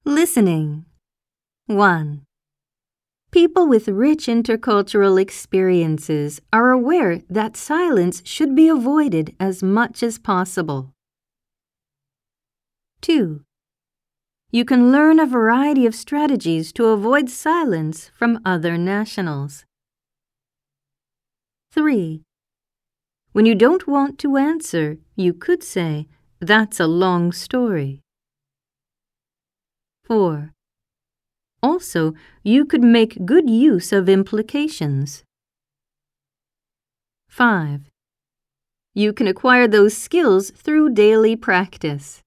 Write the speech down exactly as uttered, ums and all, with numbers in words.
Listening. one. People with rich intercultural experiences are aware that silence should be avoided as much as possible. two. You can learn a variety of strategies to avoid silence from other nationals. three. When you don't want to answer, you could say, "That's a long story." four. Also, you could make good use of implications. five. You can acquire those skills through daily practice.